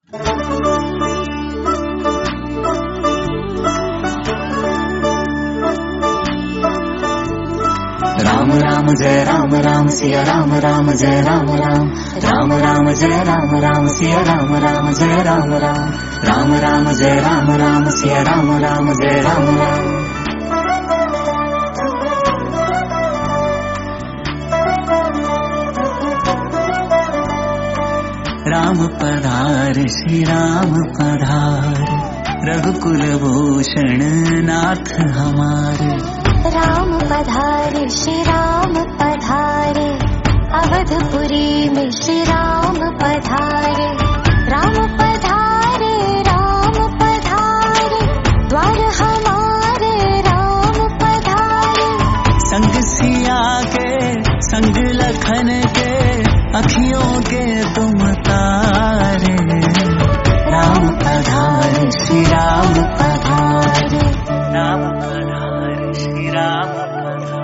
राम राम जय राम राम सिया राम राम जय राम राम राम राम जय राम राम सिया राम राम जय राम राम राम राम जय राम राम सिया राम राम जय राम राम। राम पधार श्री राम पधार रघुकुल भूषण नाथ हमारे। राम पधारे श्री राम पधारे अवधपुरी में श्री राम पधारे। राम पधारे द्वार हमारे राम पधारे। संग सिया के संग लखन के अखियों के तुम तारे। राम पधारे श्री राम पधारे राम पधारे श्री राम पधारे।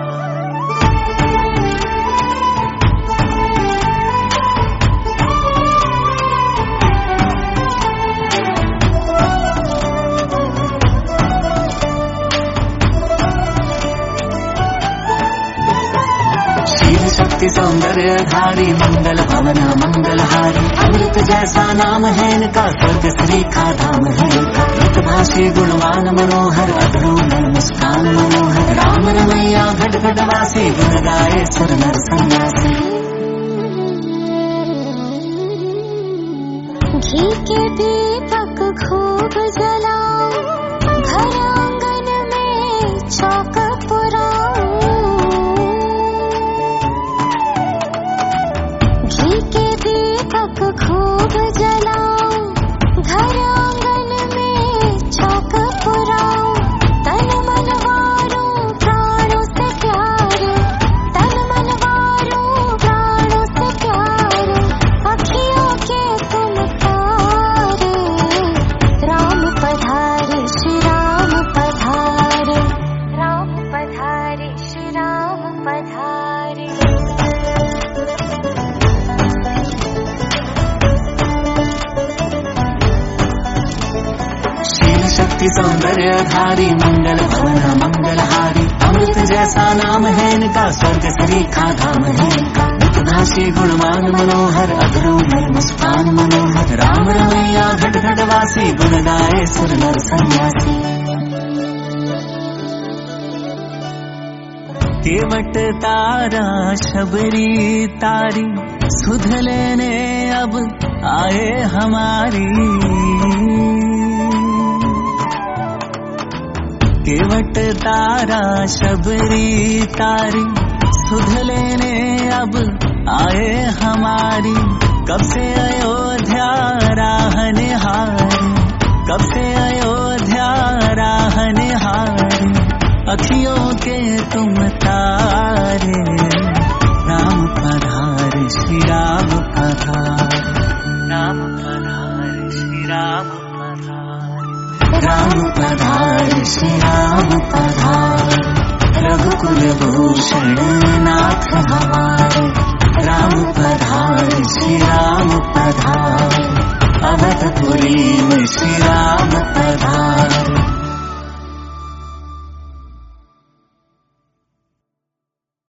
शक्ति सौंदर्य धारी मंगल भवना मंगलहारी। अमृत जैसा नाम है इनका स्वर्ग श्री का धाम है इनका। भाषी गुणवान मनोहर अधरों में मुस्कान मनोहर। राम रमैया घट घट वासी गुण गाए सुर नर सन्यासी। घी के दीपक खूब जलाओ घर आंगन में चौक पुराओ। घी के दीपक खूब जलाओ घर आंगन में चौक पुराओ। तन मन वारों प्राणों से प्यारे तन मन वारों प्राणों से प्यारे। अखियों के तुम तारे। राम पधारे श्री राम पधारे राम पधारे श्री राम पधारे। शक्ति सौंदर्य धारी मंगल भवना मंगलहारी। अमृत जैसा नाम है इनका स्वर्ग श्री का धाम है इनका। भाषी गुणवान मनोहर अधरों में मुस्कान मनोहर। राम रमैया घट घट वासी गुण गाए सुर नर सन्यासी। केवट तारा शबरी तारी सुध लेने अब आए हमारी। केवट तारा शबरी तारी सुध लेने अब आए हमारी। कब से अयोध्या राह निहारी कब से अयोध्या राह निहारी। अखियों के तुम तारे। राम पधारे श्री राम पधारे राम पधारे श्री राम पधारे। राम पधारे श्री राम पधारे रघुकुल भूषण